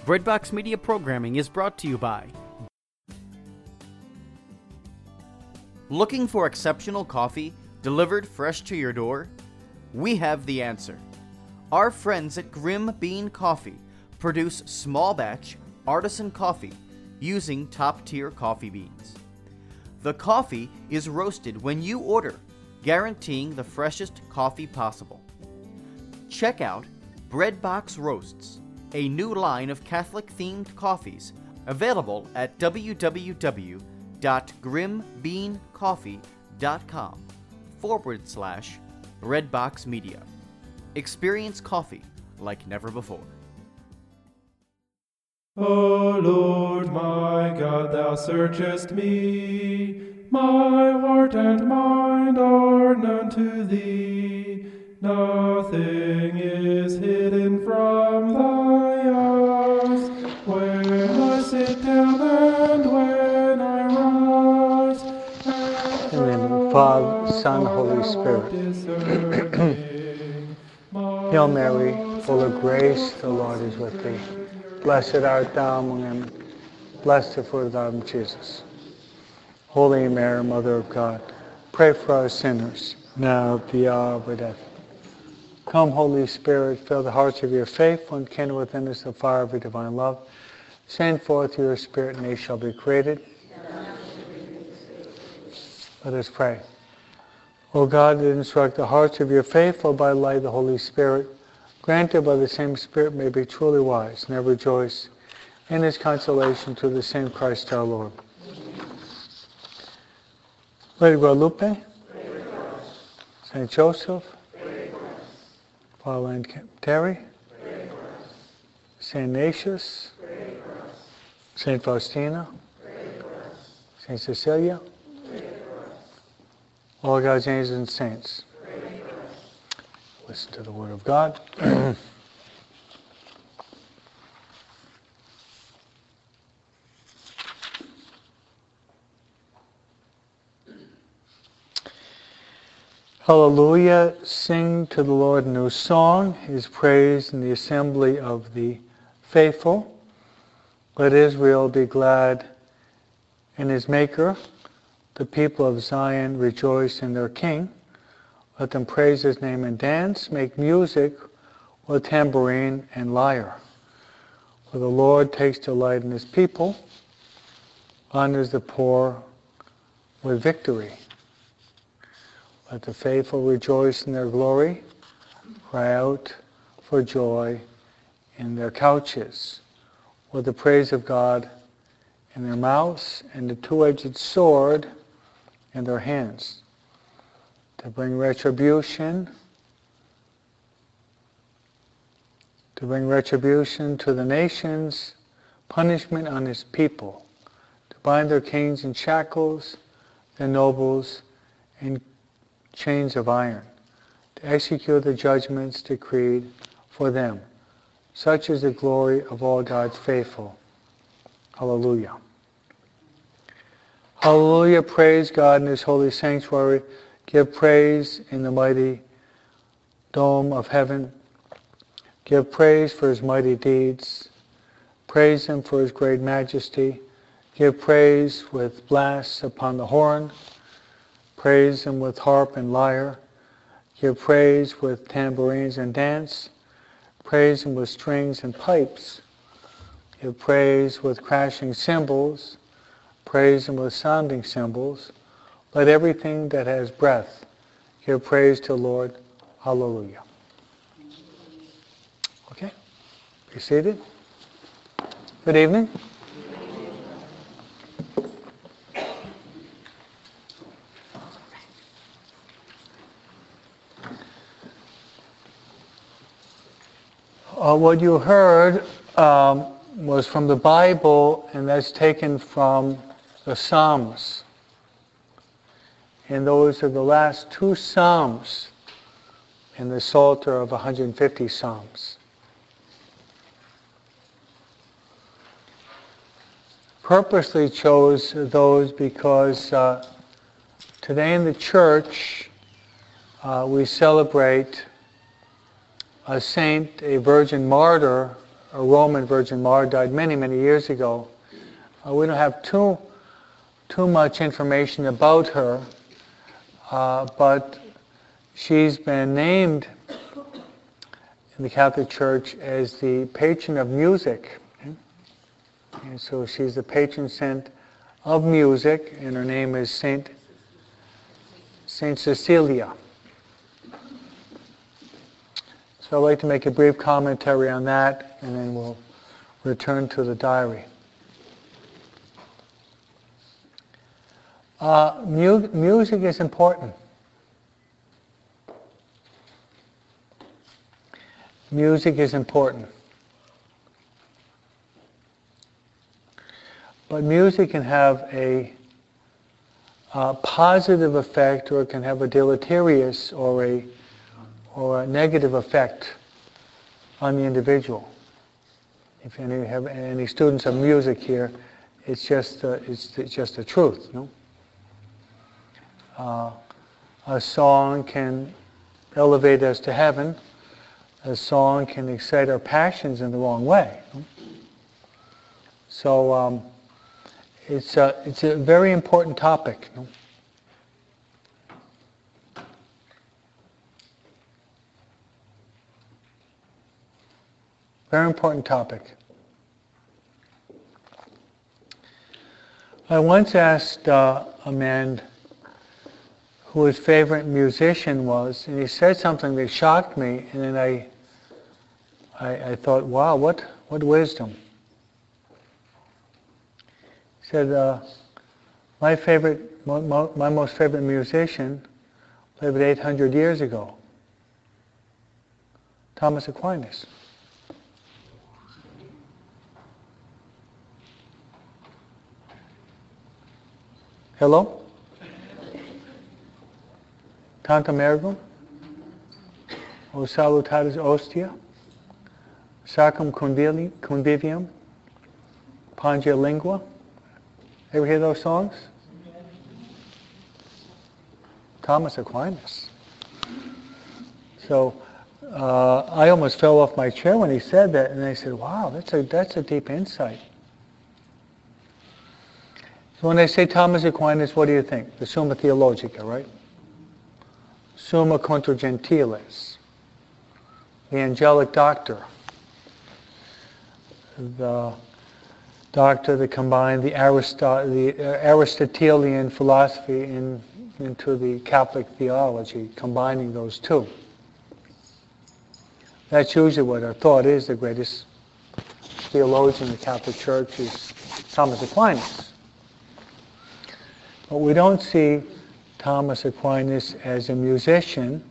Breadbox Media programming is brought to you by... Looking for exceptional coffee delivered fresh to your door? We have the answer. Our friends at Grim Bean Coffee produce small batch artisan coffee using top-tier coffee beans. The coffee is roasted when you order, guaranteeing the freshest coffee possible. Check out Breadbox Roasts, a new line of Catholic-themed coffees available at www.grimbeancoffee.com/Redbox Media. Experience coffee like never before. O Lord my God, thou searchest me. My heart and mind are known to thee. Nothing is hidden from thy eyes. When I sit down and when I rise, in the name of the Father, Son, Holy Spirit. Hail Mary, full of grace, the Lord is with thee. Blessed art thou among women, blessed the fruit of thy womb, Jesus. Holy Mary, Mother of God, pray for us sinners, now at the hour of our death. Come, Holy Spirit, fill the hearts of your faithful and kindle within us the fire of your divine love. Send forth your Spirit, and they shall be created. Let us pray. O God, that instruct the hearts of your faithful by the light of the Holy Spirit, granted by the same Spirit may be truly wise, and ever rejoice in his consolation through the same Christ our Lord. Lady Guadalupe, Saint Joseph, Father and Terry, Saint Ignatius, Saint Faustina, Saint Cecilia, all God's angels and saints. Listen to the word of God. Hallelujah, sing to the Lord a new song, his praise in the assembly of the faithful. Let Israel be glad in his Maker. The people of Zion rejoice in their King. Let them praise his name and dance, make music with tambourine and lyre. For the Lord takes delight in his people, honors the poor with victory. Let the faithful rejoice in their glory, cry out for joy in their couches, with the praise of God in their mouths and the two-edged sword in their hands, to bring retribution to the nations, punishment on his people, to bind their kings in shackles, their nobles in chains of iron, to execute the judgments decreed for them. Such is the glory of all God's faithful. Hallelujah. Hallelujah, praise God in his holy sanctuary. Give praise in the mighty dome of heaven. Give praise for his mighty deeds. Praise him for his great majesty. Give praise with blasts upon the horn. Praise him with harp and lyre. Give praise with tambourines and dance. Praise him with strings and pipes. Give praise with crashing cymbals. Praise him with sounding cymbals. Let everything that has breath give praise to the Lord. Hallelujah. Okay, be seated. Good evening. What you heard was from the Bible, and that's taken from the Psalms. And those are the last two Psalms in the Psalter of 150 Psalms. Purposely chose those because today in the church we celebrate a saint, a virgin martyr, a Roman Virgin Mary, died many, many years ago. We don't have too much information about her, but she's been named in the Catholic Church as the patron of music. And so she's the patron saint of music, and her name is Saint Cecilia. So I'd like to make a brief commentary on that, and then we'll return to the diary. Music is important. Music is important. But music can have a positive effect, or it can have a deleterious or a negative effect on the individual. If you have any students of music here, it's just the truth. No? A song can elevate us to heaven. A song can excite our passions in the wrong way. No? So it's a very important topic. No? Very important topic. I once asked a man who his favorite musician was, and he said something that shocked me, and then I thought, wow, what wisdom. He said, my most favorite musician lived 800 years ago, Thomas Aquinas. Hello? Tantum ergo? O salutatis ostia? Sacrum convivium? Pangia lingua? Ever hear those songs? Thomas Aquinas. So I almost fell off my chair when he said that, and I said, wow, that's a deep insight. So when I say Thomas Aquinas, what do you think? The Summa Theologica, right? Summa contra gentiles. The angelic doctor. The doctor that combined the Aristotelian philosophy into the Catholic theology, combining those two. That's usually what our thought is. The greatest theologian in the Catholic Church is Thomas Aquinas. But we don't see Thomas Aquinas as a musician,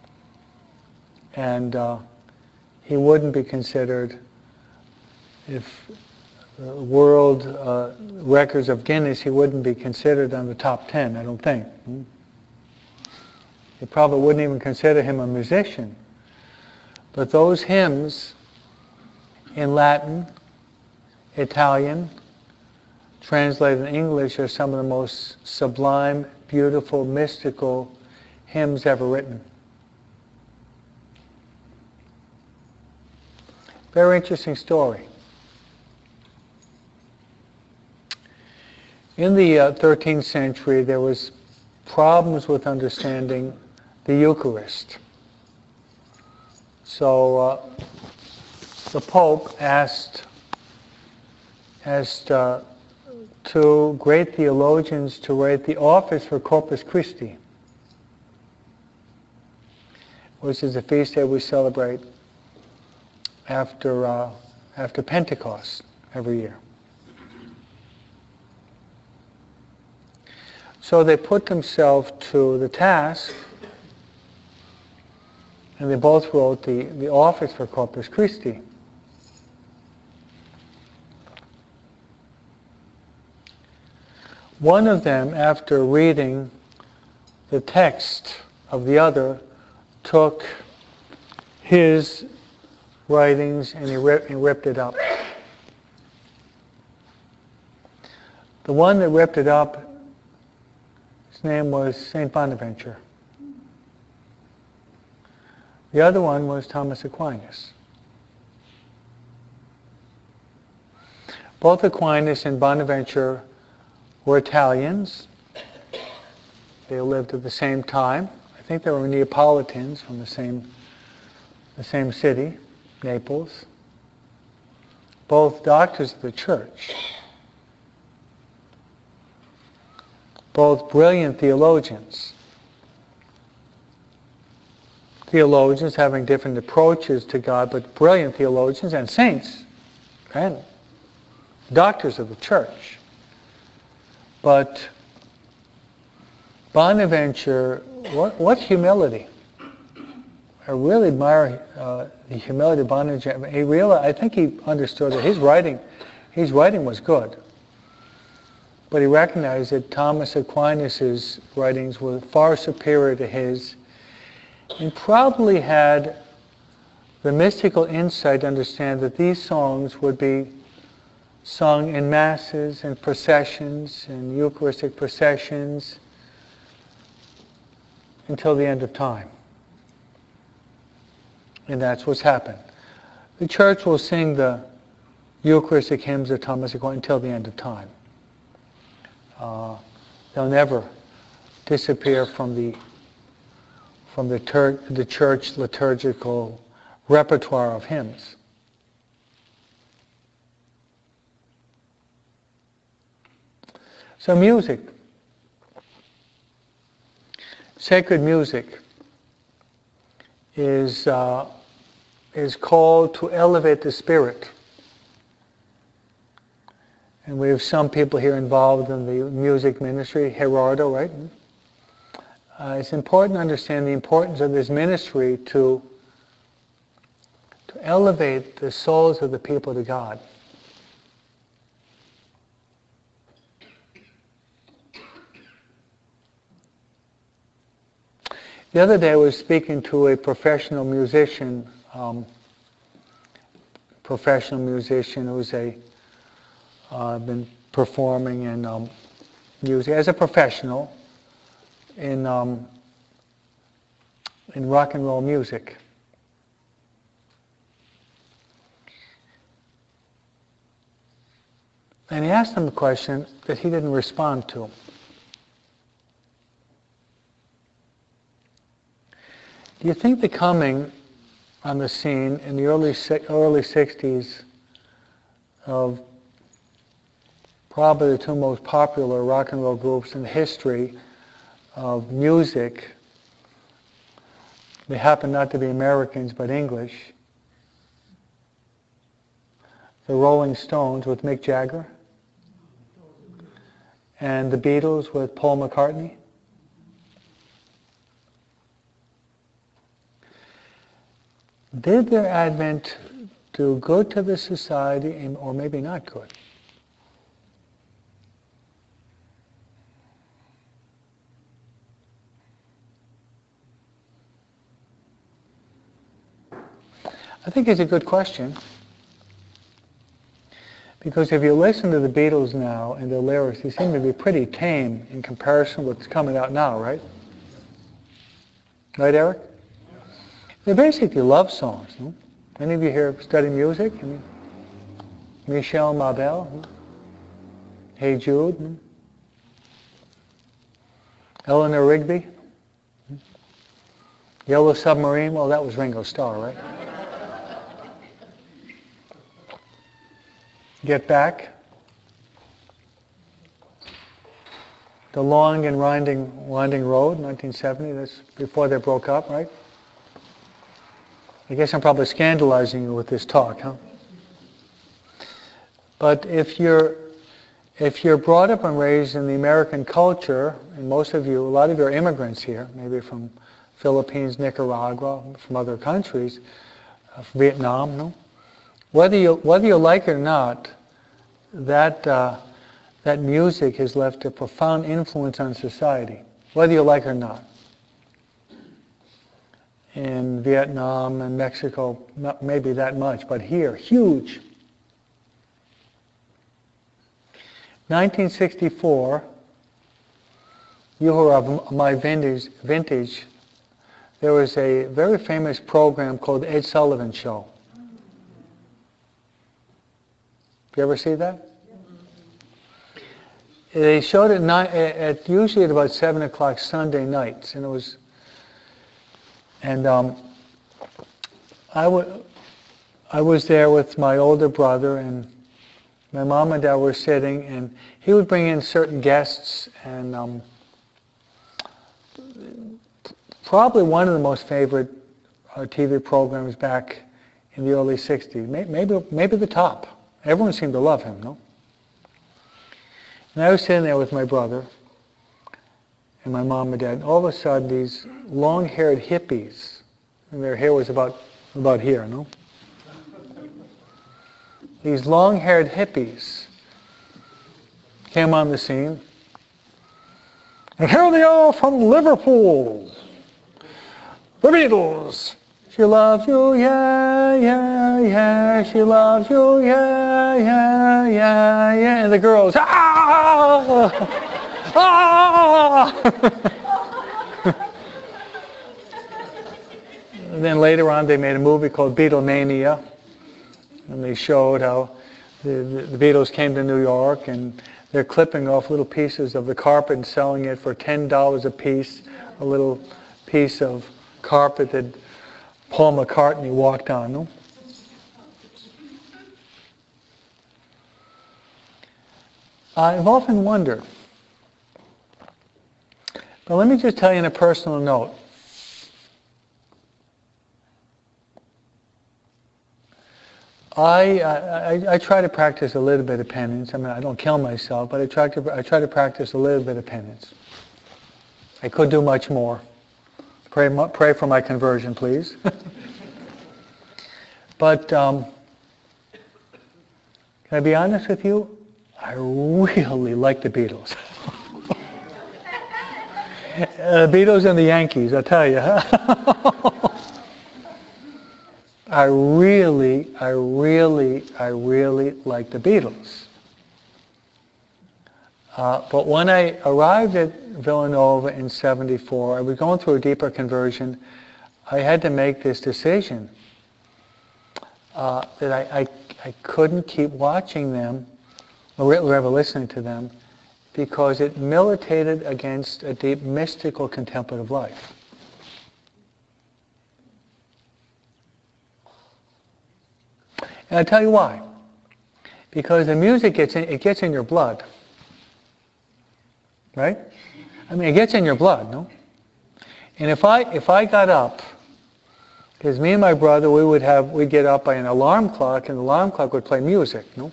and he wouldn't be considered, if world records of Guinness, he wouldn't be considered on the top 10, I don't think. He probably wouldn't even consider him a musician. But those hymns in Latin, Italian, translated in English, are some of the most sublime, beautiful, mystical hymns ever written. Very interesting story. In the 13th century, there was problems with understanding the Eucharist. So the Pope asked two great theologians to write the office for Corpus Christi, which is a feast that we celebrate after Pentecost every year. So they put themselves to the task, and they both wrote the office for Corpus Christi. One of them, after reading the text of the other, took his writings and he ripped it up. The one that ripped it up, his name was St. Bonaventure. The other one was Thomas Aquinas. Both Aquinas and Bonaventure were Italians. They lived at the same time. I think they were Neapolitans from the same city, Naples. Both doctors of the church. Both brilliant theologians. Theologians having different approaches to God, but brilliant theologians and saints and doctors of the church. But Bonaventure, what humility. I really admire the humility of Bonaventure. I think he understood that his writing was good. But he recognized that Thomas Aquinas' writings were far superior to his, and probably had the mystical insight to understand that these songs would be sung in masses and processions and Eucharistic processions until the end of time. And that's what's happened. The church will sing the Eucharistic hymns of Thomas Aquinas until the end of time. They'll never disappear from the church liturgical repertoire of hymns. So music, sacred music, is called to elevate the spirit. And we have some people here involved in the music ministry, Gerardo, right? It's important to understand the importance of this ministry to elevate the souls of the people to God. The other day I was speaking to a professional musician who's been performing in music as a professional in rock and roll music. And he asked him a question that he didn't respond to. Do you think the coming on the scene in the early 60s of probably the two most popular rock and roll groups in the history of music, they happen not to be Americans but English, the Rolling Stones with Mick Jagger, and the Beatles with Paul McCartney? Did their advent do good to the society, or maybe not good? I think it's a good question. Because if you listen to the Beatles now and their lyrics, they seem to be pretty tame in comparison with what's coming out now, right? Right, Eric? They're basically love songs. No? Any of you here study music? I mean, Michel Mabel, Hey Jude, Eleanor Rigby, Yellow Submarine. Well, that was Ringo Starr, right? Get Back, The Long and Winding Road, 1970. That's before they broke up, right? I guess I'm probably scandalizing you with this talk, huh? But if you're brought up and raised in the American culture, and a lot of you are immigrants here, maybe from Philippines, Nicaragua, from other countries, Vietnam, no? Whether you like it or not, that music has left a profound influence on society, whether you like it or not. In Vietnam and Mexico, not maybe that much, but here, huge. 1964, you who are of my vintage, there was a very famous program called The Ed Sullivan Show. You ever see that? they showed it usually at about 7 o'clock Sunday nights, and I was there with my older brother, and my mom and dad were sitting, and he would bring in certain guests, and probably one of the most favorite TV programs back in the early 60s, maybe the top. Everyone seemed to love him, no? And I was sitting there with my brother and my mom and dad, and all of a sudden these long-haired hippies, and their hair was about here, no? These long-haired hippies came on the scene. And here they are from Liverpool. The Beatles. She loves you, yeah, yeah, yeah. She loves you, yeah, yeah, yeah, yeah. And the girls, ah, ah. And then later on, they made a movie called Beatlemania, and they showed how the Beatles came to New York, and they're clipping off little pieces of the carpet and selling it for $10 a piece, a little piece of carpet that Paul McCartney walked on. No? I've often wondered, but let me just tell you on a personal note. I try to practice a little bit of penance. I mean, I don't kill myself, but I try to practice a little bit of penance. I could do much more. Pray for my conversion, please. But can I be honest with you? I really like the Beatles. The Beatles and the Yankees, I tell you. I really like the Beatles. But when I arrived at Villanova in '74, I was going through a deeper conversion. I had to make this decision that I couldn't keep watching them or ever listening to them because it militated against a deep mystical contemplative life. And I'll tell you why. Because the music gets in your blood. Right? I mean, it gets in your blood, no? And if I got up, because me and my brother, we'd get up by an alarm clock, and the alarm clock would play music, no?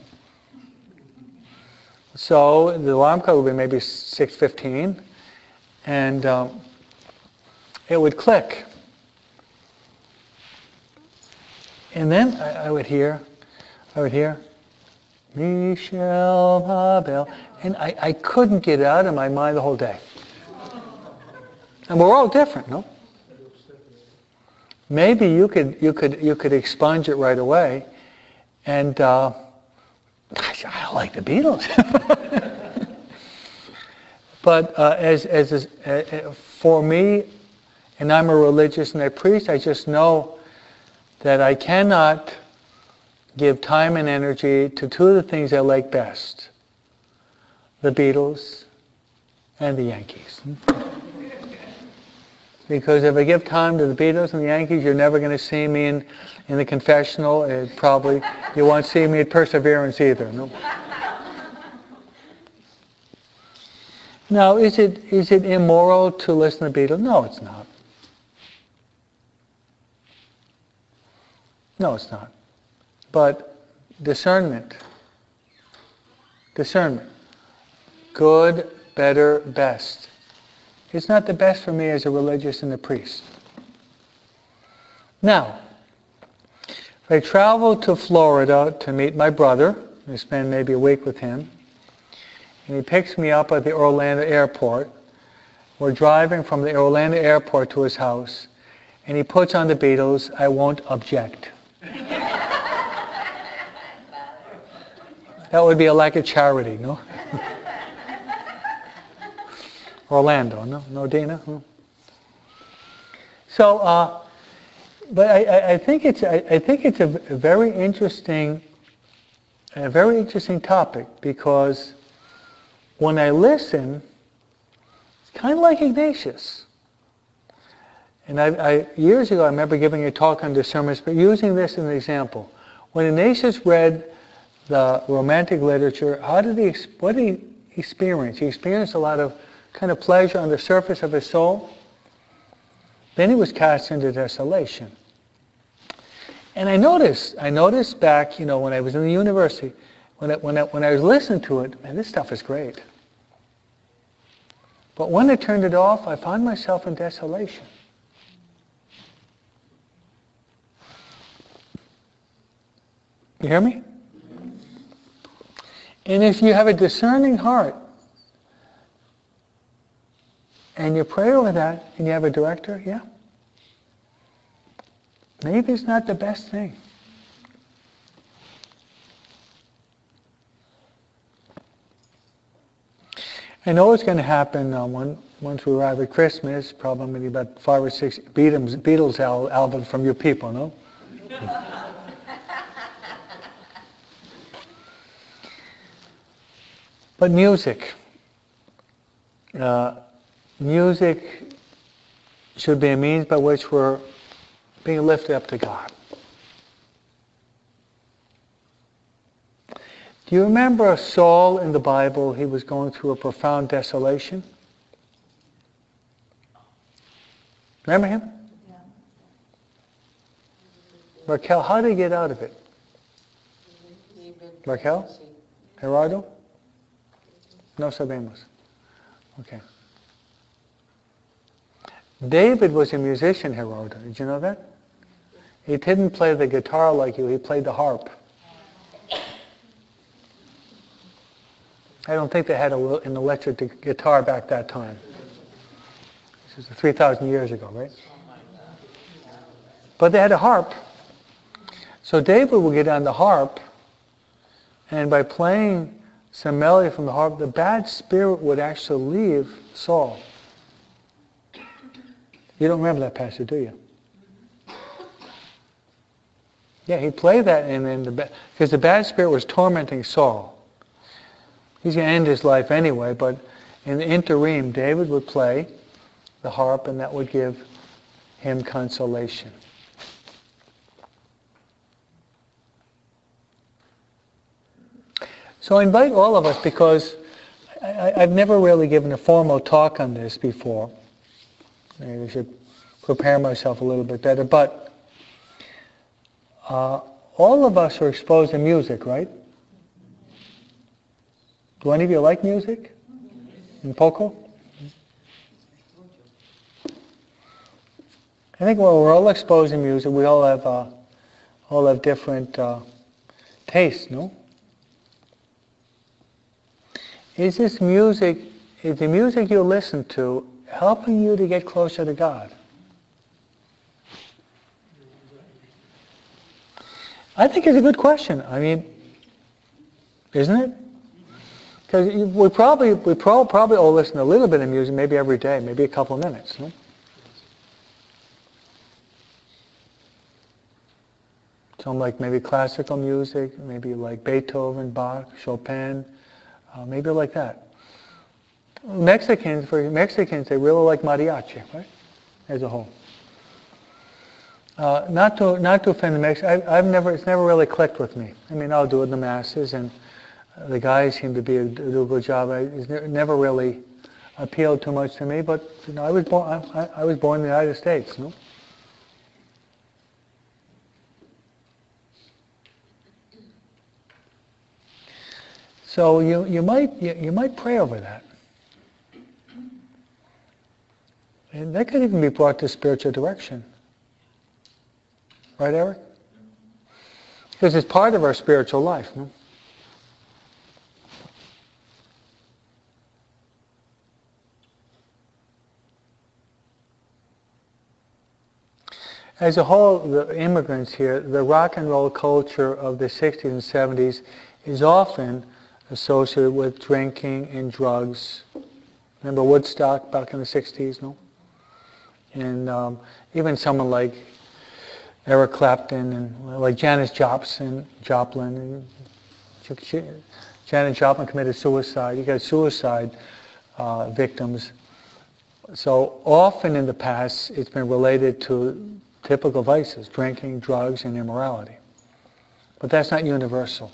So the alarm clock would be maybe 6:15, and it would click. And then I would hear, Michel Mabel, and I couldn't get it out of my mind the whole day. And we're all different, no? Maybe you could expunge it right away, and gosh, I like the Beatles. But for me, and I'm a religious and a priest, I just know that I cannot give time and energy to two of the things I like best, the Beatles and the Yankees. Because if I give time to the Beatles and the Yankees, you're never going to see me in the confessional. You won't see me at Perseverance either. No? Now, is it immoral to listen to the Beatles? No, it's not. No, it's not. But discernment. Good, better, best. It's not the best for me as a religious and a priest. Now, if I travel to Florida to meet my brother, I spend maybe a week with him, and he picks me up at the Orlando airport. We're driving from the Orlando airport to his house, and he puts on the Beatles. I won't object. That would be a lack of charity, no? Orlando, no, Dina? No. So, but I think it's a very interesting topic because when I listen, it's kind of like Ignatius. And I years ago, I remember giving a talk on discernment, but using this as an example. When Ignatius read the Romantic literature, what did he experience? He experienced a lot of kind of pleasure on the surface of his soul. Then he was cast into desolation. And I noticed back, when I was in the university, when I was listening to it, man, this stuff is great. But when I turned it off, I found myself in desolation. You hear me? And if you have a discerning heart, and you pray over that, and you have a director, yeah, maybe it's not the best thing. I know it's going to happen once we arrive at Christmas, probably about 5 or 6 Beatles albums from you people, no? But music. Music should be a means by which we're being lifted up to God. Do you remember Saul in the Bible? He was going through a profound desolation. Remember him? Yeah. Raquel, how did he get out of it? Raquel? Gerardo? No sabemos. Okay. David was a musician, Gerardo. Did you know that? He didn't play the guitar like you. He played the harp. I don't think they had an electric guitar back that time. This is 3,000 years ago, right? But they had a harp. So David would get on the harp, and by playing some melody from the harp, the bad spirit would actually leave Saul. You don't remember that passage, do you? Yeah, he played that, and then because the bad spirit was tormenting Saul. He's going to end his life anyway, but in the interim, David would play the harp, and that would give him consolation. So I invite all of us, because I've never really given a formal talk on this before. Maybe I should prepare myself a little bit better, but all of us are exposed to music, right? Do any of you like music? And poco? I think we're all exposed to music. We all have different tastes, no? Is the music you listen to helping you to get closer to God? I think it's a good question. I mean, isn't it? Because we probably all listen to a little bit of music, maybe every day, maybe a couple of minutes. No? Some like maybe classical music, maybe like Beethoven, Bach, Chopin, maybe like that. Mexicans, they really like mariachi, right? As a whole. Not to offend the Mexicans, it's never really clicked with me. I mean, I'll do it in the masses, and the guys seem to do a good job. It's never really appealed too much to me. But I was born in the United States, no? So you might pray over that, and that could even be brought to spiritual direction. Right, Eric? Because it's part of our spiritual life, no? As a whole, the immigrants here, the rock and roll culture of the 60s and 70s is often associated with drinking and drugs. Remember Woodstock back in the 60s, no? And even someone like Eric Clapton and like Janis Joplin. Janis Joplin committed suicide. You got suicide victims. So often in the past, it's been related to typical vices, drinking, drugs, and immorality. But that's not universal.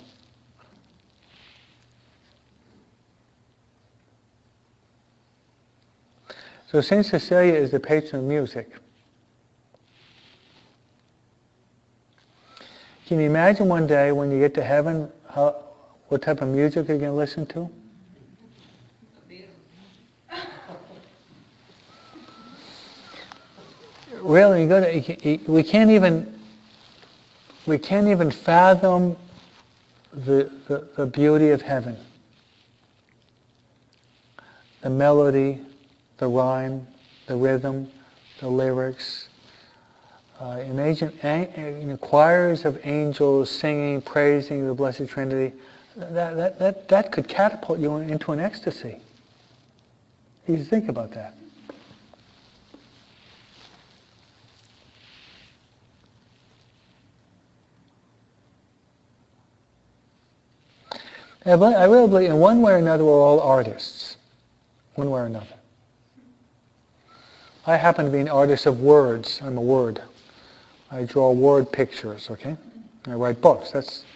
So Saint Cecilia is the patron of music. Can you imagine one day when you get to heaven, what type of music you're going to listen to? Really, we can't even fathom the beauty of heaven. The melody, the rhyme, the rhythm, the lyrics. Imagine choirs of angels singing, praising the Blessed Trinity. That could catapult you into an ecstasy. You think about that. I really believe in one way or another we're all artists. One way or another. I happen to be an artist of words. I'm a word. I draw word pictures, okay? I write books. That's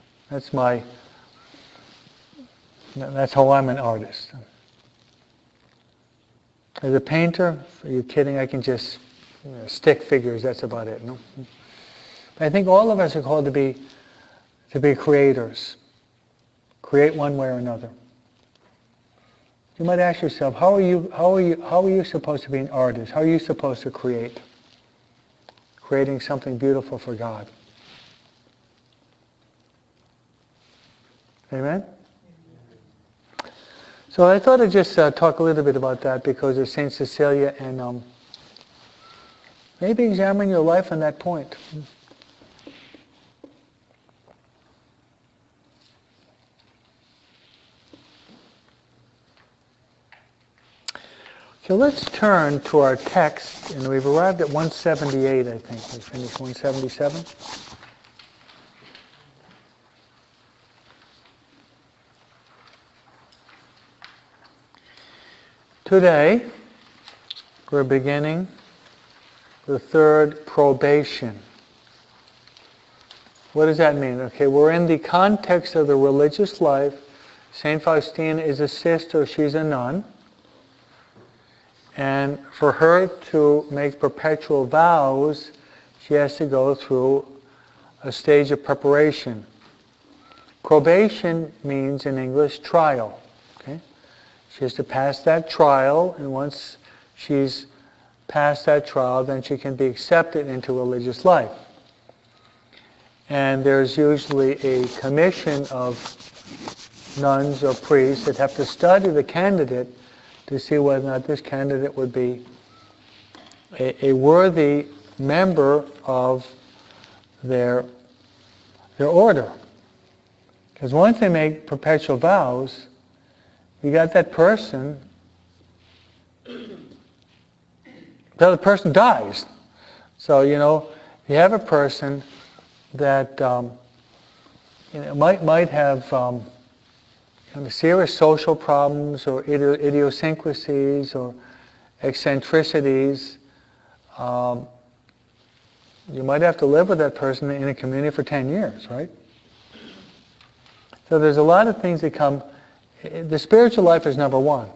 how I'm an artist. As a painter, are you kidding? I can just stick figures, that's about it. No? I think all of us are called to be creators. Create one way or another. You might ask yourself, how are you supposed to be an artist? How are you supposed to create? Creating something beautiful for God. Amen? So I thought I'd just talk a little bit about that because of Saint Cecilia and maybe examine your life on that point. So let's turn to our text, and we've arrived at 178, I think. We finished 177. Today, we're beginning the third probation. What does that mean? Okay, we're in the context of the religious life. St. Faustina is a sister, she's a nun. And for her to make perpetual vows, she has to go through a stage of preparation. Probation means in English trial. Okay? She has to pass that trial, and once she's passed that trial, then she can be accepted into religious life. And there's usually a commission of nuns or priests that have to study the candidate to see whether or not this candidate would be a worthy member of their order. Because once they make perpetual vows, you got that person, the other person dies. So, you have a person that might have serious social problems or idiosyncrasies or eccentricities. You might have to live with that person in a community for 10 years, right? So there's a lot of things that come. The spiritual life is number one.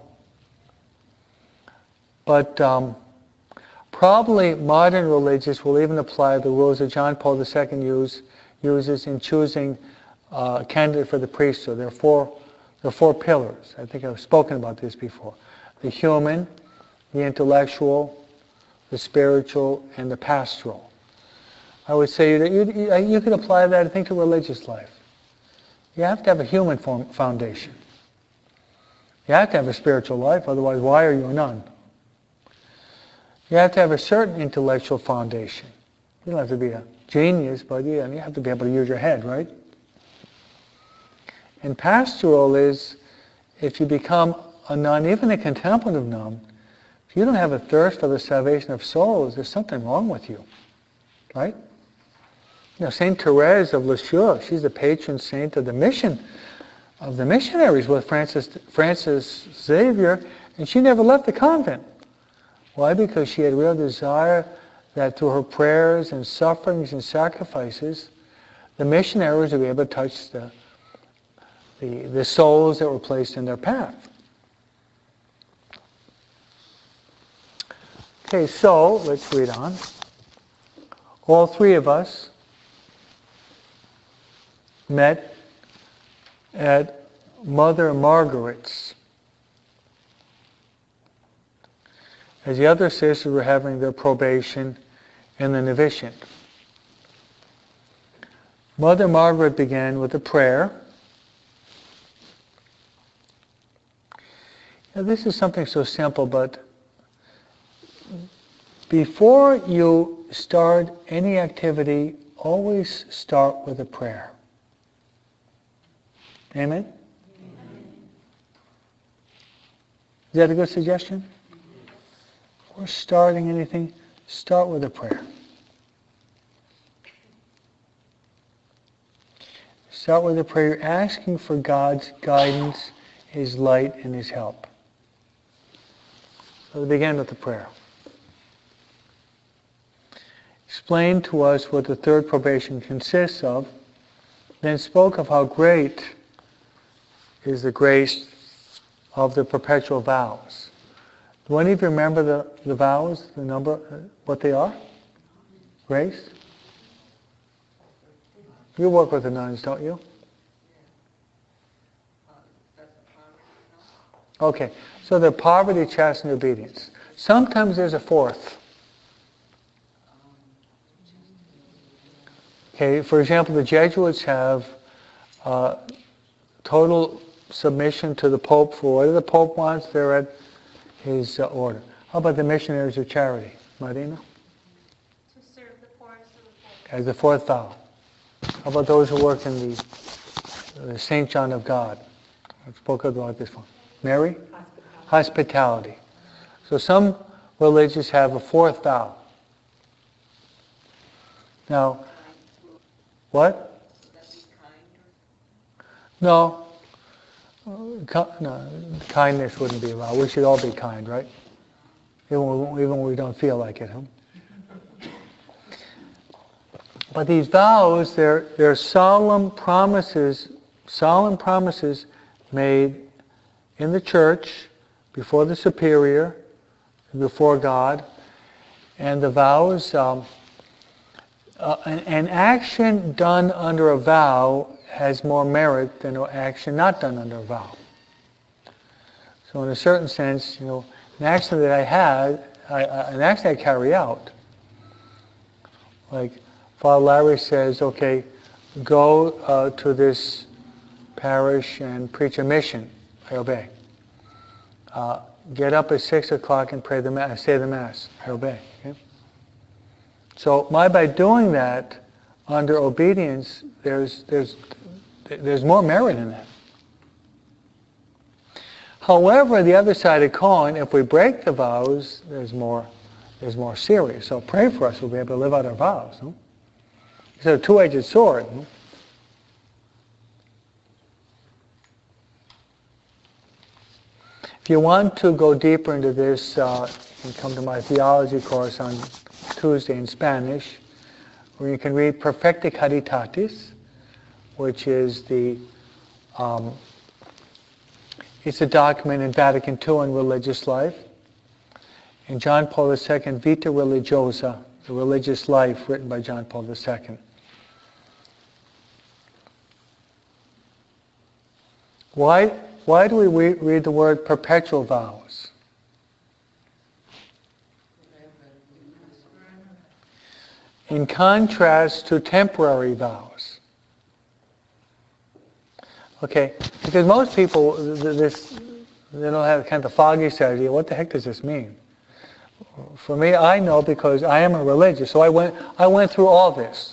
But probably modern religious will even apply the rules that John Paul II uses in choosing a candidate for the priesthood. There are four pillars. I think I've spoken about this before. The human, the intellectual, the spiritual, and the pastoral. I would say that you could apply that, I think, to religious life. You have to have a human foundation. You have to have a spiritual life, otherwise why are you a nun? You have to have a certain intellectual foundation. You don't have to be a genius, but you have to be able to use your head, right? And pastoral is, if you become a nun, even a contemplative nun, if you don't have a thirst for the salvation of souls, there's something wrong with you, right? Saint Therese of Lisieux, she's the patron saint of the mission of the missionaries with Francis Xavier, and she never left the convent. Why? Because she had a real desire that through her prayers and sufferings and sacrifices, the missionaries would be able to touch the souls that were placed in their path. Okay, so let's read on. All three of us met at Mother Margaret's as the other sisters were having their probation in the novitiate. Mother Margaret began with a prayer. Now, this is something so simple, but before you start any activity, always start with a prayer. Amen? Is that a good suggestion? Before starting anything, start with a prayer. Start with a prayer. You're asking for God's guidance, His light, and His help. So begin with the prayer. Explain to us what the third probation consists of, then spoke of how great is the grace of the perpetual vows. Do any of you remember the vows, the number, what they are? Grace? You work with the nuns, don't you? Okay, so they're poverty, chastity, and obedience. Sometimes there's a fourth. Okay, for example, the Jesuits have total submission to the Pope for whatever the Pope wants, they're at his order. How about the missionaries of charity? Marina? To serve the poorest of the poor. As the fourth vow. How about those who work in the St. John of God? I spoke about this one. Mary? Hospitality. So some religions have a fourth vow. Now, what? No. No, kindness wouldn't be a vow. We should all be kind, right? Even when we don't feel like it, huh? But these vows, they're solemn promises made in the church, before the superior, before God. And the vows, an action done under a vow has more merit than an action not done under a vow. So in a certain sense, an action that an action I carry out, like Father Larry says, okay, go to this parish and preach a mission, I obey. Get up at 6 o'clock and pray the Mass, say the Mass, I obey. Okay? So by doing that, under obedience, there's more merit in that. However, the other side of the coin, if we break the vows, there's more serious. So pray for us, we'll be able to live out our vows. No? It's a two-edged sword. No? If you want to go deeper into this, you can come to my theology course on Tuesday in Spanish, where you can read Perfecta Caritatis, which is it's a document in Vatican II on religious life. And John Paul II, Vita Religiosa, the religious life, written by John Paul II. Why do we read the word perpetual vows? In contrast to temporary vows. Okay, because most people, they don't have kind of the foggy side idea. What the heck does this mean? For me, I know because I am a religious, so I went through all this.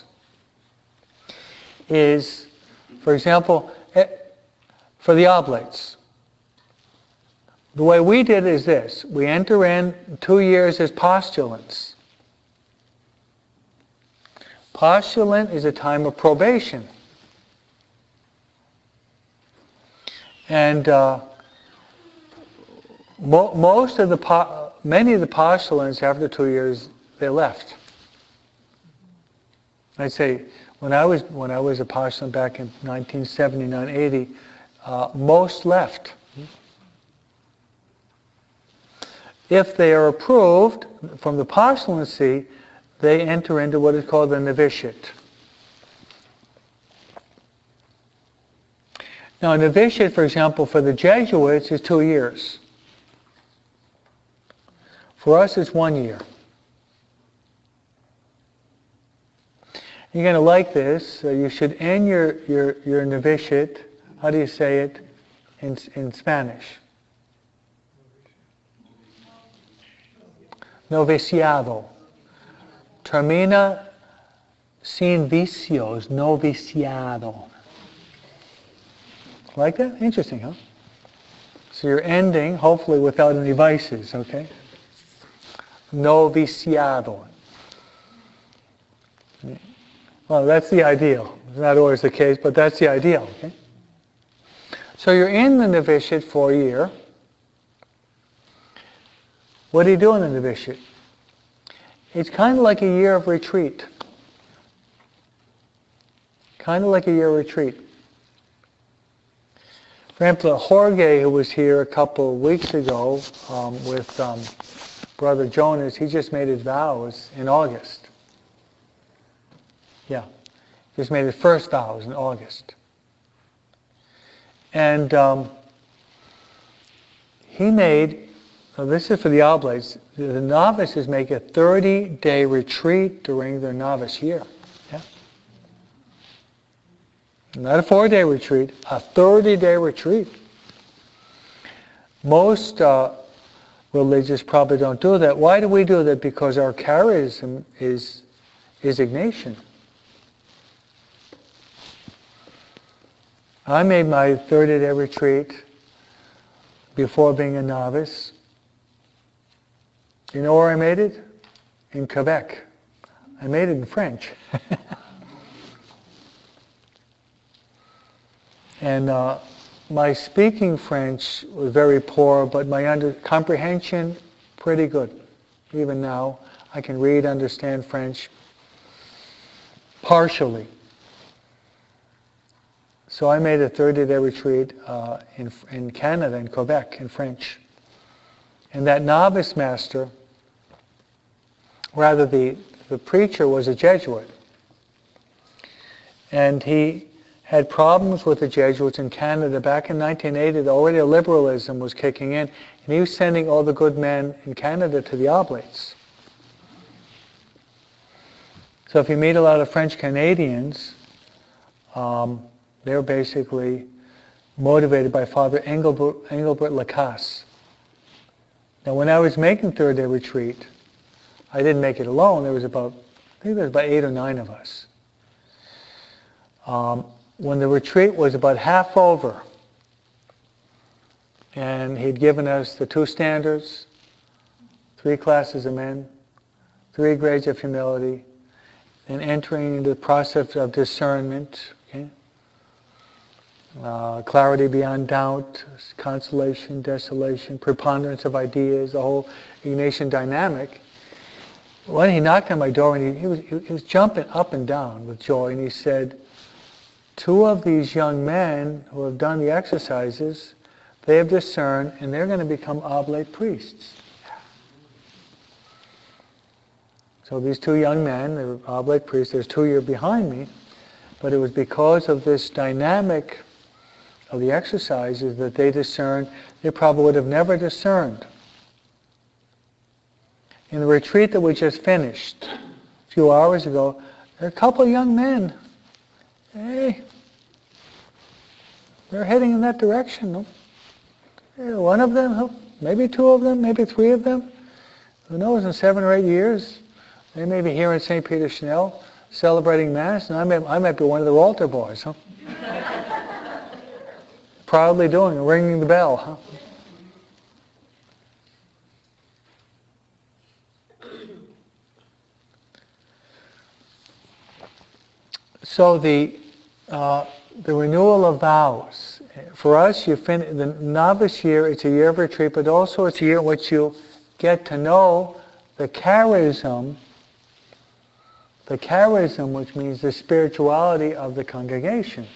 Is, for example, for the oblates, the way we did it is this. We enter in 2 years as postulants. Postulant is a time of probation. And many of the postulants, after 2 years, they left. I'd say when I was a postulant back in 1979, 80, most left. If they are approved from the postulancy, they enter into what is called the novitiate. Now, a novitiate, for example, for the Jesuits is 2 years. For us, it's 1 year. You're going to like this. You should end your novitiate. How do you say it in Spanish? Noviciado. Termina sin vicios, noviciado. Like that? Interesting, huh? So you're ending, hopefully without any vices, okay? Noviciado. Well, that's the ideal. It's not always the case, but that's the ideal, okay? So you're in the novitiate for a year. What do you do in the novitiate? It's kind of like a year of retreat. Kind of like a year of retreat. For example, Jorge, who was here a couple of weeks ago with Brother Jonas, he just made his vows in August. Yeah, just made his first vows in August. And he made, so this is for the oblates, the novices make a 30-day retreat during their novice year. Yeah. Not a 4-day retreat, a 30-day retreat. Most religious probably don't do that. Why do we do that? Because our charism is Ignatian. I made my 30-day retreat before being a novice. You know where I made it? In Quebec. I made it in French. And my speaking French was very poor, but my comprehension, pretty good. Even now, I can read, understand French partially. So I made a 30-day retreat in Canada, in Quebec, in French. And that novice master, rather the preacher was a Jesuit. And he had problems with the Jesuits in Canada. Back in 1980, already liberalism was kicking in. And he was sending all the good men in Canada to the Oblates. So if you meet a lot of French Canadians, they're basically motivated by Father Engelbert Lacasse. Now when I was making Third Day Retreat, I didn't make it alone. There was about 8 or 9 of us. When the retreat was about half over, and he'd given us the 2 standards, 3 classes of men, 3 grades of humility, and entering into the process of discernment, okay? Clarity beyond doubt, consolation, desolation, preponderance of ideas, the whole Ignatian dynamic. When he knocked on my door, and he was jumping up and down with joy, and he said, 2 of these young men who have done the exercises, they have discerned, and they're going to become oblate priests. So these 2 young men, they were oblate priests. There's 2 years behind me, but it was because of this dynamic of the exercises that they discerned. They probably would have never discerned. In the retreat that we just finished a few hours ago, there are a couple of young men. Hey, they're heading in that direction. One of them, maybe 2 of them, maybe 3 of them. Who knows, in 7 or 8 years, they may be here in St. Peter Chanel celebrating Mass, and I might be one of their altar boys, huh? Proudly ringing the bell, huh? So the renewal of vows. For us, the novice year, it's a year of retreat, but also it's a year in which you get to know the charism, which means the spirituality of the congregation.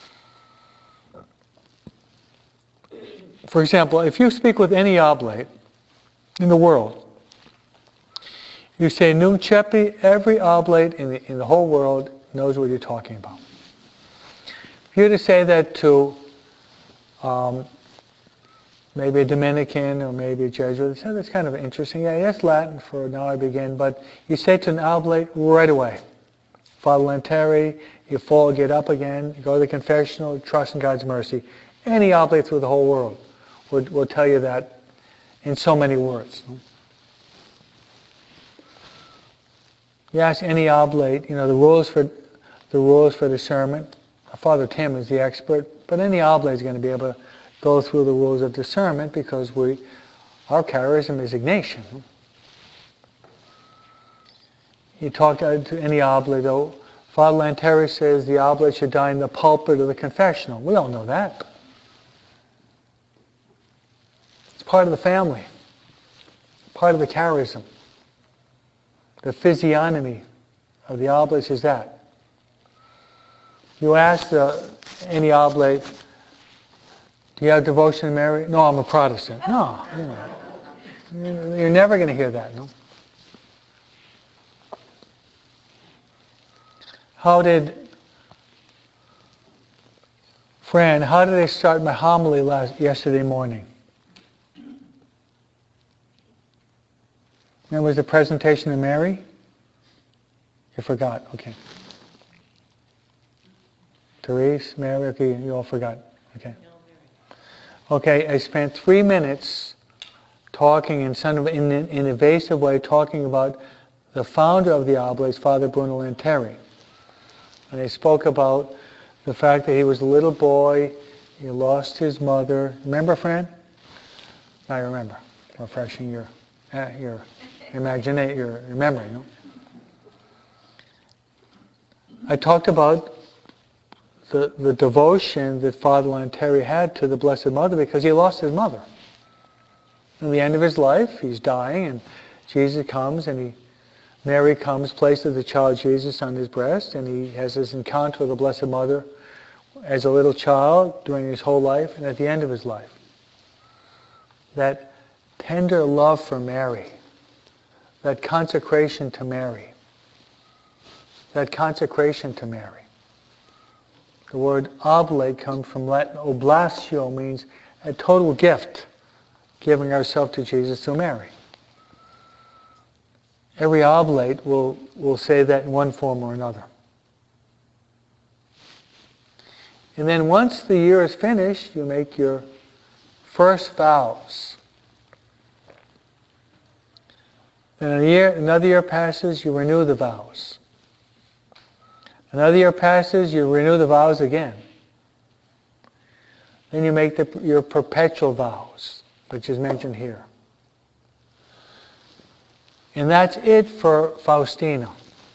For example, if you speak with any oblate in the world, you say Nunc Cepi, every oblate in the whole world knows what you're talking about. If you were to say that to maybe a Dominican or maybe a Jesuit, say, that's kind of interesting. Yeah, that's Latin for now I begin, but you say to an oblate right away, Father Lanteri, you fall, get up again, you go to the confessional, trust in God's mercy. Any oblate through the whole world will tell you that in so many words. You ask any oblate, the rules for discernment. Father Tim is the expert, but any oblate is going to be able to go through the rules of discernment because our charism is Ignatian. You talk to any oblate, though, Father Lanteri says the oblate should die in the pulpit of the confessional. We all know that. It's part of the family, part of the charism. The physiognomy of the oblates is that. You ask any oblate, do you have devotion to Mary? No, I'm a Protestant. No, you're never going to hear that, no? How did I start my homily yesterday morning? Remember the presentation of Mary? You forgot, okay. Therese, Mary, okay, you all forgot, okay. Okay, I spent 3 minutes talking in an evasive way, talking about the founder of the Oblates, Father Bruno Lanteri. And I spoke about the fact that he was a little boy, he lost his mother. Remember, Fran? I remember. Refreshing your memory. No? I talked about the devotion that Father Lanteri had to the Blessed Mother because he lost his mother. In the end of his life, he's dying, and Jesus comes, and Mary comes, places the child Jesus on his breast, and he has this encounter with the Blessed Mother as a little child during his whole life and at the end of his life. That tender love for Mary, that consecration to Mary. The word oblate comes from Latin oblatio, means a total gift, giving ourselves to Jesus through Mary. Every oblate will say that in one form or another. And then once the year is finished, you make your first vows. Then another year passes, you renew the vows. Another year passes, you renew the vows again. Then you make your perpetual vows, which is mentioned here. And that's it for Faustina.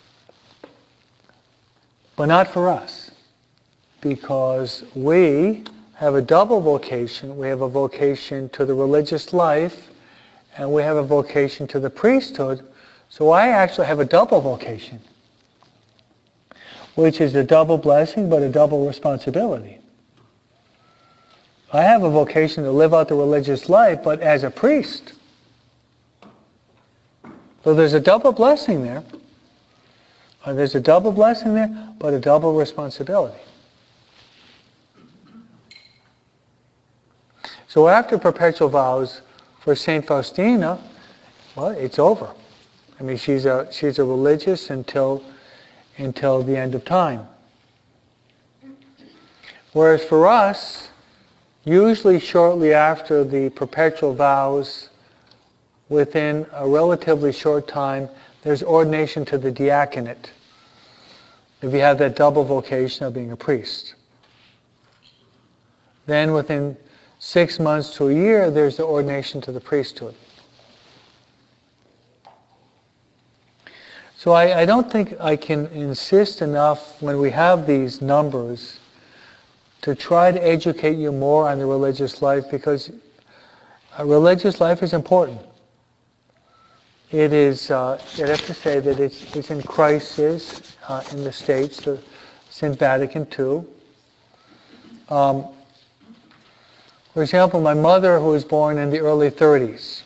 But not for us. Because we have a double vocation. We have a vocation to the religious life, and we have a vocation to the priesthood. So I actually have a double vocation, which is a double blessing, but a double responsibility. I have a vocation to live out the religious life, but as a priest. So there's a double blessing there. But a double responsibility. So after perpetual vows for Saint Faustina, well, it's over. I mean, she's a religious until the end of time. Whereas for us, usually shortly after the perpetual vows, within a relatively short time, there's ordination to the diaconate, if you have that double vocation of being a priest. Then within 6 months to a year, there's the ordination to the priesthood. So I don't think I can insist enough when we have these numbers to try to educate you more on the religious life, because religious life is important. It is, you'd have to say that it's in crisis in the States, since Vatican II. For example, my mother, who was born in the early 30s,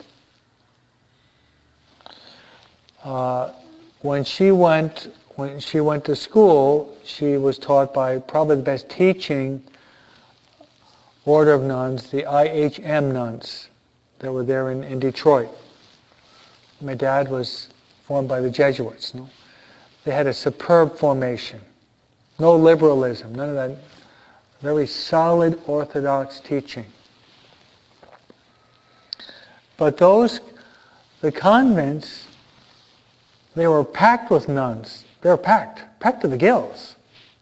when she went to school, she was taught by probably the best teaching order of nuns, the IHM nuns that were there in Detroit. My dad was formed by the Jesuits. No? They had a superb formation. No liberalism, none of that. Very solid Orthodox teaching. But the convents, they were packed with nuns. They were packed to the gills.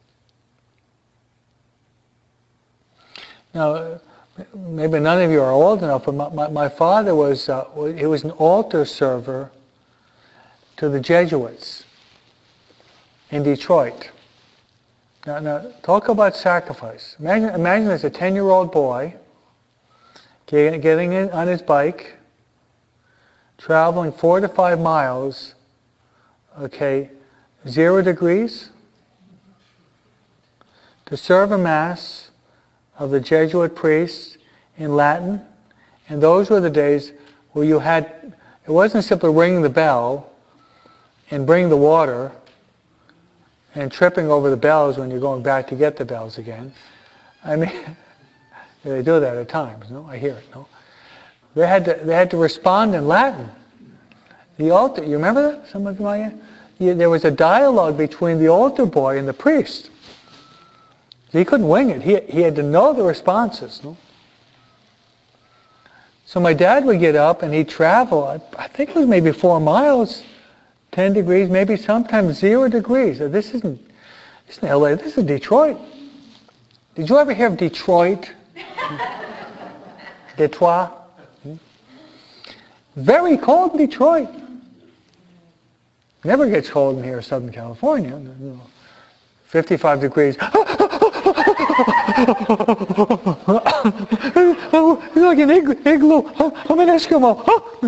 Now, maybe none of you are old enough, but my father was an altar server to the Jesuits in Detroit. Now talk about sacrifice. Imagine there's a 10-year-old boy getting in on his bike, traveling 4 to 5 miles, 0 degrees, to serve a Mass of the Jesuit priests in Latin. And those were the days where it wasn't simply ringing the bell and bring the water and tripping over the bells when you're going back to get the bells again. I mean, they do that at times, no? I hear it, no? They had to respond in Latin. The altar, you remember that? Some of you might. There was a dialogue between the altar boy and the priest. He couldn't wing it. He had to know the responses. No? So my dad would get up and he'd travel, I think it was maybe 4 miles, 10 degrees, maybe sometimes 0 degrees. This isn't LA, this is Detroit. Did you ever hear of Detroit? Detroit? Very cold in Detroit. Never gets cold in here, Southern California. 55 degrees. It's like an igloo. I'm an Eskimo.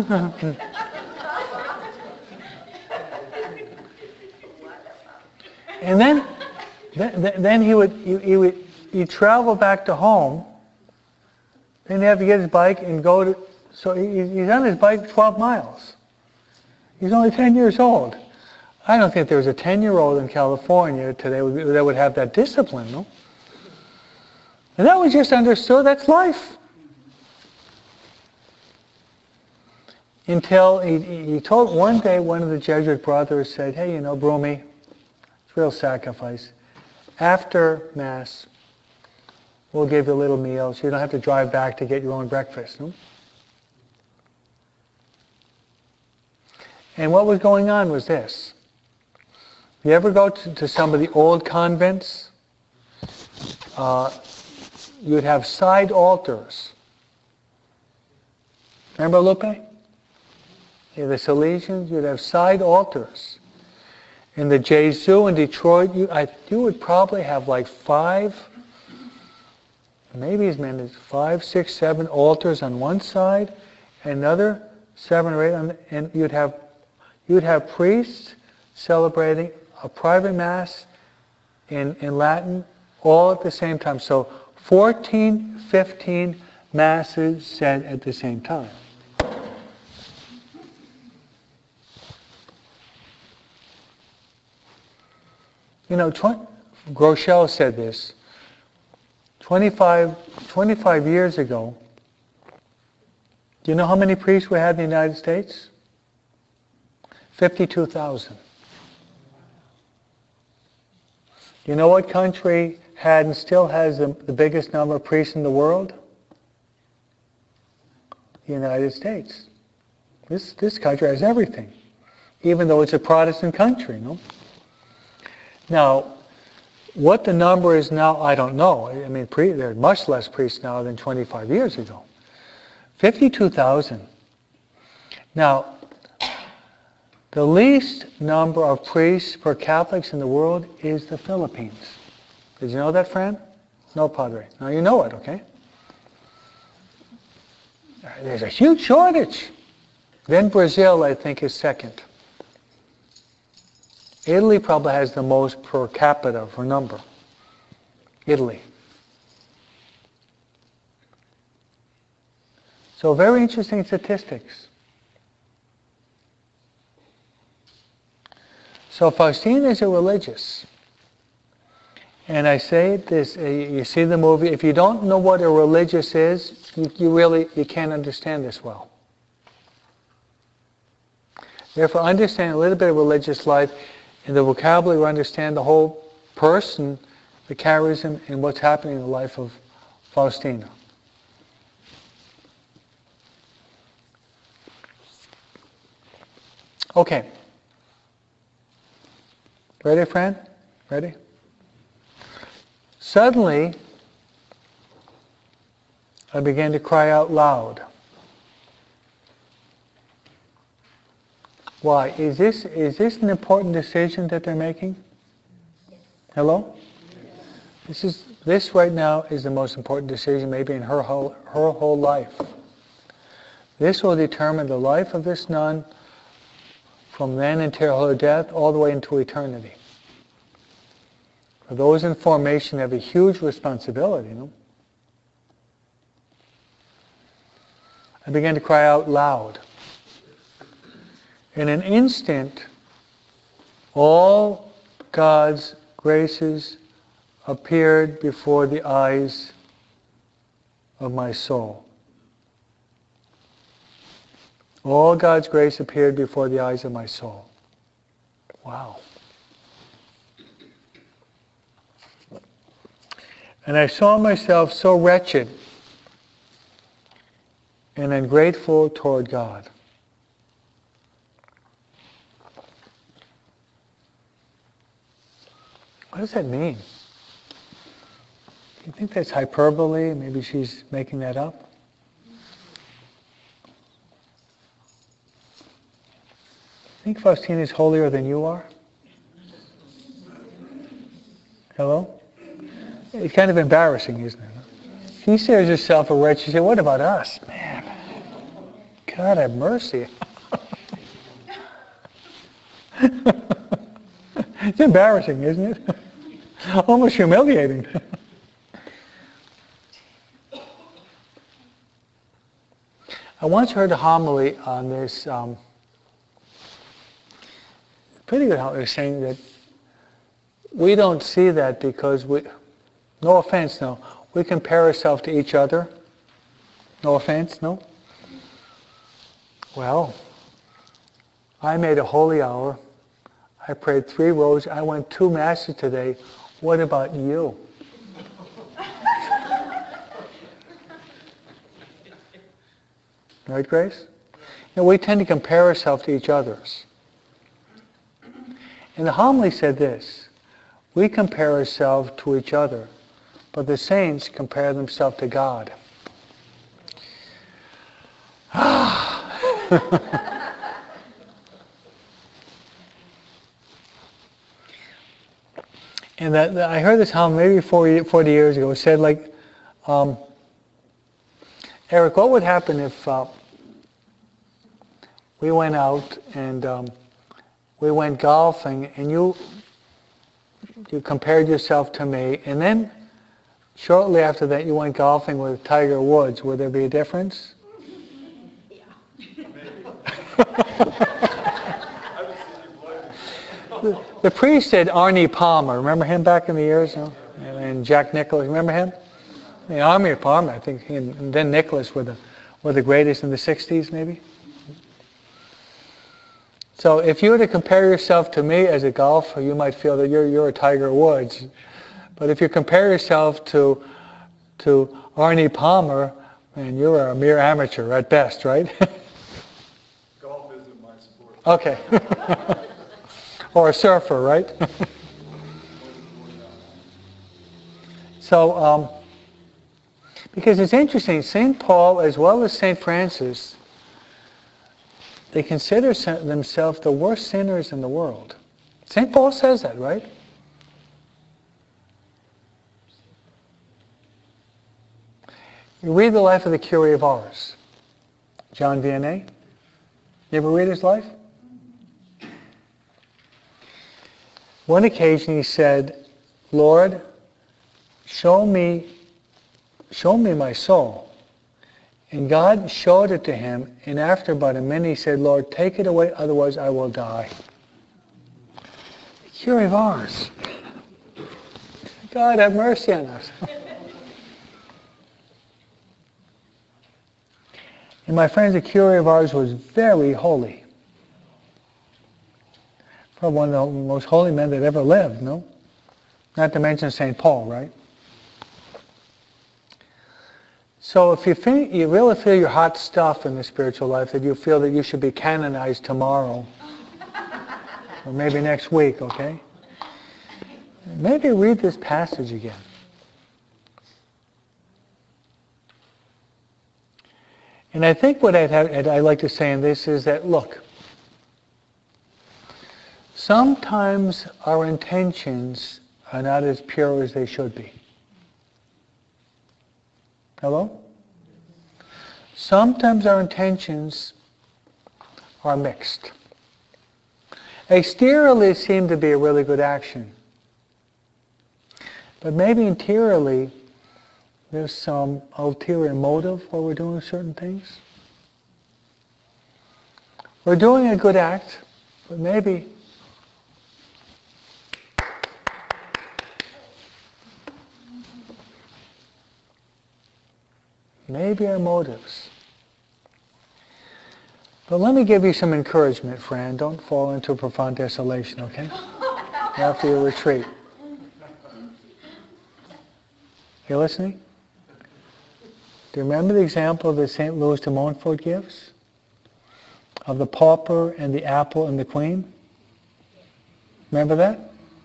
And then he'd travel back to home. Then he'd have to get his bike and go to. So he's on his bike 12 miles. He's only 10 years old. I don't think there was a 10-year-old in California today that would have that discipline, no? And that was just understood, that's life. Until he told, one day one of the Jesuit brothers said, hey, Broomy, it's real sacrifice. After Mass, we'll give you a little meal so you don't have to drive back to get your own breakfast, no? And what was going on was this. If you ever go to some of the old convents, you'd have side altars. Remember, Lupe? The Salesians, you'd have side altars. In the Jesu in Detroit, you would probably have like 5, maybe as many as 5, 6, 7 altars on one side, and another 7 or 8 on and you'd have priests celebrating a private Mass in Latin all at the same time. So 14, 15 Masses said at the same time. Groeschel said this. 25 years ago, do you know how many priests we had in the United States? 52,000. You know what country had and still has the biggest number of priests in the world? The United States. This country has everything, even though it's a Protestant country, no? Now, what the number is now, I don't know. I mean, there are much less priests now than 25 years ago. 52,000. Now, the least number of priests per Catholics in the world is the Philippines. Did you know that, Fran? No, Padre. Now you know it, okay? There's a huge shortage. Then Brazil, I think, is second. Italy probably has the most per capita for number. Italy. So very interesting statistics. So Faustina is a religious. And I say this, you see the movie, if you don't know what a religious is, you can't understand this well. Therefore, understand a little bit of religious life, and the vocabulary will understand the whole person, the charism, and what's happening in the life of Faustina. Okay. Ready, friend? Ready? Suddenly, I began to cry out loud. Why? Is this an important decision that they're making? Hello? This right now is the most important decision maybe in her whole life. This will determine the life of this nun from then until her death all the way into eternity. For those in formation have a huge responsibility, you know? I began to cry out loud. In an instant, all God's graces appeared before the eyes of my soul. All God's grace appeared before the eyes of my soul. Wow. And I saw myself so wretched and ungrateful toward God. What does that mean? Do you think that's hyperbole? Maybe she's making that up? Think Faustina is holier than you are? Hello? It's kind of embarrassing, isn't it? She says herself a wretch. She said, what about us? Man, God have mercy. It's embarrassing, isn't it? Almost humiliating. I once heard a homily on this, pretty good homily, saying that we don't see that because no offense, no, we compare ourselves to each other. No offense, no? Well, I made a holy hour. I prayed 3 rows. I went 2 masses today. What about you? Right, Grace? You know, we tend to compare ourselves to each other's. And the homily said this: we compare ourselves to each other, but the saints compare themselves to God. And that I heard this homily maybe 40 years ago. It said like, Eric, what would happen if we went out and we went golfing and you compared yourself to me, and then shortly after that you went golfing with Tiger Woods? Would there be a difference? The priest said Arnie Palmer. Remember him back in the years? No? And Jack Nicklaus. Remember him? The Arnie Palmer, I think, and then Nicklaus were the greatest in the 60s, maybe. So if you were to compare yourself to me as a golfer, you might feel that you're a Tiger Woods. But if you compare yourself to Arnie Palmer, man, you're a mere amateur at best, right? Golf isn't my sport. Okay. Or a surfer, right? So, because it's interesting, St. Paul as well as St. Francis, they consider themselves the worst sinners in the world. St. Paul says that, right? You read the life of the Curé of Ars, John Vianney. You ever read his life? One occasion he said, Lord, show me my soul. And God showed it to him, and after about a minute he said, Lord, take it away, otherwise I will die. The Curé of Ars. God have mercy on us. And my friends, the Curé of Ars was very holy. Probably one of the most holy men that ever lived, no? Not to mention St. Paul, right? So if you really feel your hot stuff in the spiritual life, that you feel that you should be canonized tomorrow, or maybe next week, okay? Maybe read this passage again. And I think what I'd like to say in this is that, look, sometimes our intentions are not as pure as they should be. Hello? Sometimes our intentions are mixed. Exteriorly, it seemed to be a really good action. But maybe interiorly, there's some ulterior motive why we're doing certain things. We're doing a good act, but maybe our motives. But let me give you some encouragement, friend. Don't fall into a profound desolation, okay? After your retreat. You listening? Do you remember the example that St. Louis de Montfort gives? Of the pauper and the apple and the queen? Remember that?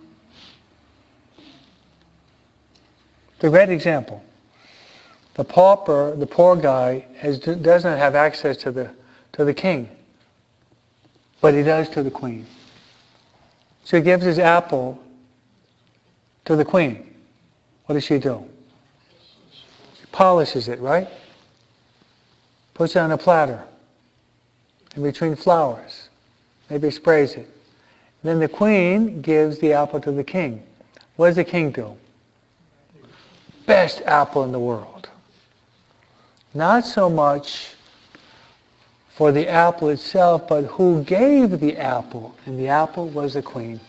It's a great example. The pauper, the poor guy, doesn't have access to the king, but he does to the queen. So he gives his apple to the queen. What does she do? She polishes it, right? Puts it on a platter in between flowers. Maybe sprays it. Then the queen gives the apple to the king. What does the king do? Best apple in the world. Not so much for the apple itself, but who gave the apple, and the apple was the queen.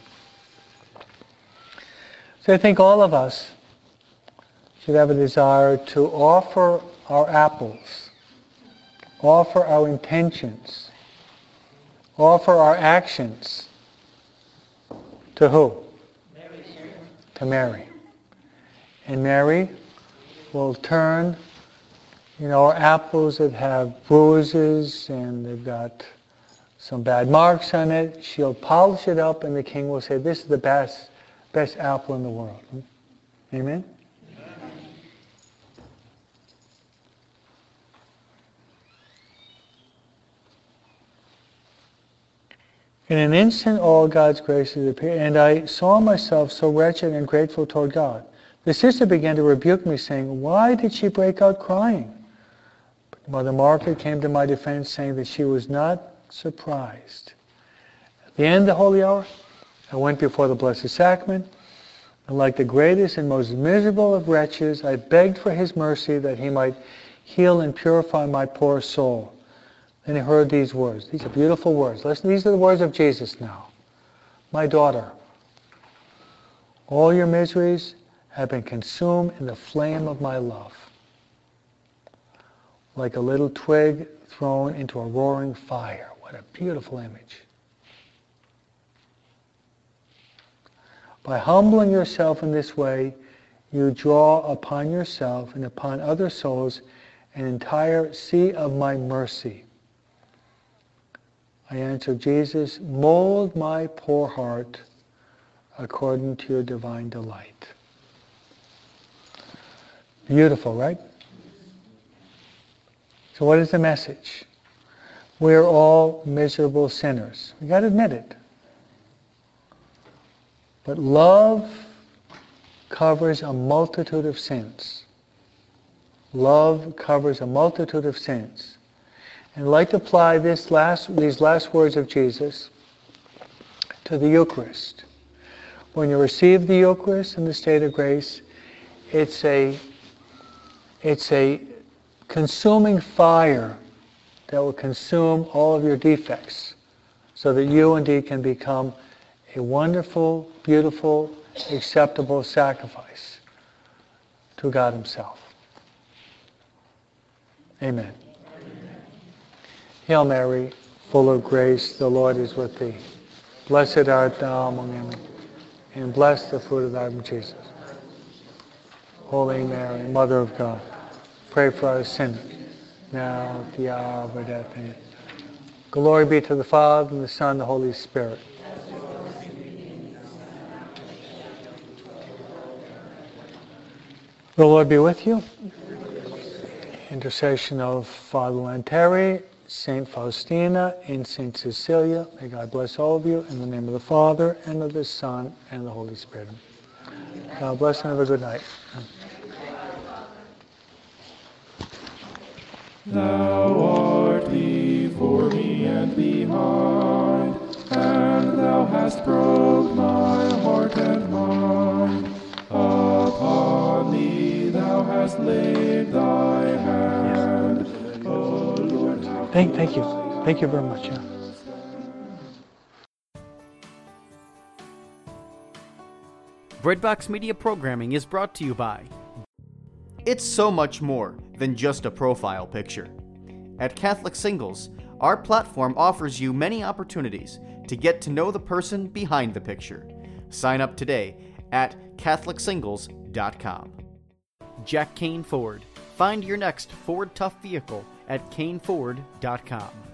So I think all of us should have a desire to offer our apples, offer our intentions, offer our actions to who? Mary. To Mary. And Mary will turn our apples that have bruises and they've got some bad marks on it, she'll polish it up and the king will say, this is the best apple in the world. Amen? In an instant all God's graces appeared, and I saw myself so wretched and grateful toward God. The sister began to rebuke me, saying, why did she break out crying? Mother Margaret came to my defense, saying that she was not surprised. At the end of the holy hour, I went before the Blessed Sacrament, and like the greatest and most miserable of wretches, I begged for his mercy that he might heal and purify my poor soul. Then I heard these words. These are beautiful words. Listen, these are the words of Jesus now. My daughter, all your miseries have been consumed in the flame of my love. Like a little twig thrown into a roaring fire. What a beautiful image. By humbling yourself in this way, you draw upon yourself and upon other souls an entire sea of my mercy. I answer, Jesus, mold my poor heart according to your divine delight. Beautiful, right? So what is the message? We're all miserable sinners. We've got to admit it. But love covers a multitude of sins. Love covers a multitude of sins. And I'd like to apply these last words of Jesus to the Eucharist. When you receive the Eucharist in the state of grace, it's a consuming fire that will consume all of your defects, so that you indeed can become a wonderful, beautiful, acceptable sacrifice to God Himself. Amen. Hail Mary, full of grace, the Lord is with thee. Blessed art thou among women, and blessed the fruit of thy womb, Jesus. Holy Mary, Mother of God, pray for us sinners, now at the hour of our death. Amen. Glory be to the Father, and the Son, and the Holy Spirit. The Lord be with you. Intercession of Father Lanteri, Saint Faustina, and Saint Cecilia. May God bless all of you in the name of the Father, and of the Son, and of the Holy Spirit. God bless and have a good night. Thou art before me and behind, and thou hast broke my heart and mind. Upon me thou hast laid thy hand. O Lord, Thank you. Thank you very much. Yeah. Breadbox Media programming is brought to you by. It's so much more than just a profile picture. At Catholic Singles, our platform offers you many opportunities to get to know the person behind the picture. Sign up today at CatholicSingles.com. Jack Kane Ford. Find your next Ford Tough vehicle at CaneFord.com.